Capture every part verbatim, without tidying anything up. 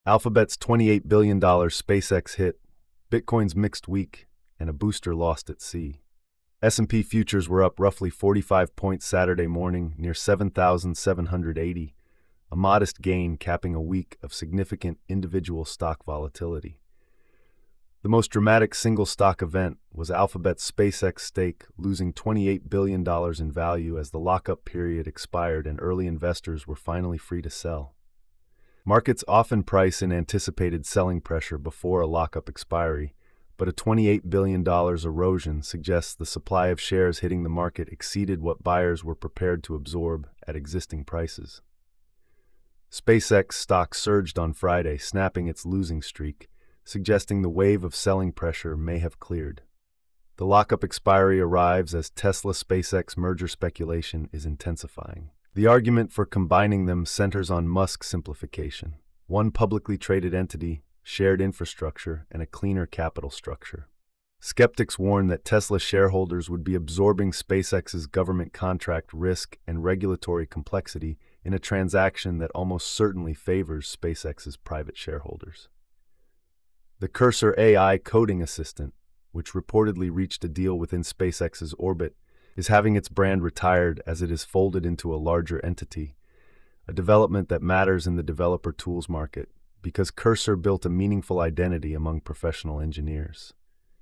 Alphabet's twenty-eight billion dollars SpaceX hit, Bitcoin's mixed week, and a booster lost at sea. S and P futures were up roughly forty-five points Saturday morning, near seven thousand seven hundred eighty, a modest gain capping a week of significant individual stock volatility. The most dramatic single stock event was Alphabet's SpaceX stake losing twenty-eight billion dollars in value as the lockup period expired and early investors were finally free to sell. Markets often price in anticipated selling pressure before a lockup expiry, but a twenty-eight billion dollars erosion suggests the supply of shares hitting the market exceeded what buyers were prepared to absorb at existing prices. SpaceX stock surged on Friday, snapping its losing streak, suggesting the wave of selling pressure may have cleared. The lockup expiry arrives as Tesla-SpaceX merger speculation is intensifying. The argument for combining them centers on Musk's simplification: one publicly traded entity, shared infrastructure, and a cleaner capital structure. Skeptics warn that Tesla shareholders would be absorbing SpaceX's government contract risk and regulatory complexity in a transaction that almost certainly favors SpaceX's private shareholders. The Cursor A I coding assistant, which reportedly reached a deal within SpaceX's orbit, is having its brand retired as it is folded into a larger entity, a development that matters in the developer tools market because Cursor built a meaningful identity among professional engineers.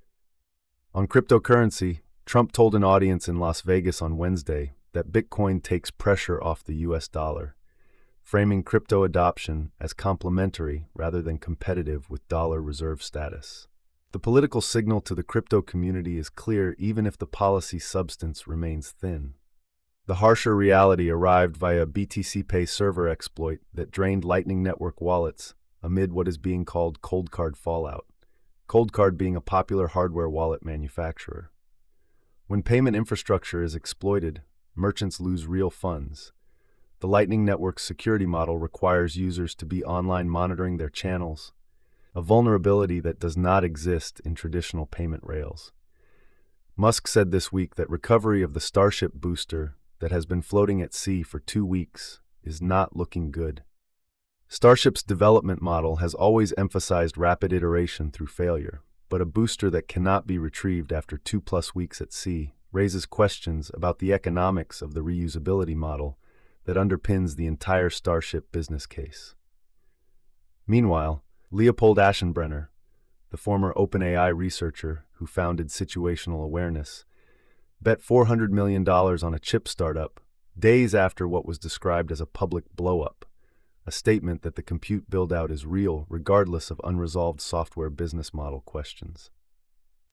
On cryptocurrency, Trump told an audience in Las Vegas on Wednesday that Bitcoin takes pressure off the U S dollar, framing crypto adoption as complementary rather than competitive with dollar reserve status. The political signal to the crypto community is clear even if the policy substance remains thin. The harsher reality arrived via a B T C Pay server exploit that drained Lightning Network wallets amid what is being called cold card fallout, Cold Card being a popular hardware wallet manufacturer. When payment infrastructure is exploited, merchants lose real funds. The Lightning Network's security model requires users to be online monitoring their channels, a vulnerability that does not exist in traditional payment rails. Musk said this week that recovery of the Starship booster that has been floating at sea for two weeks is not looking good. Starship's development model has always emphasized rapid iteration through failure, but a booster that cannot be retrieved after two-plus weeks at sea raises questions about the economics of the reusability model that underpins the entire Starship business case. Meanwhile, Leopold Aschenbrenner, the former OpenAI researcher who founded Situational Awareness, bet four hundred million dollars on a chip startup days after what was described as a public blow-up, a statement that the compute build-out is real regardless of unresolved software business model questions.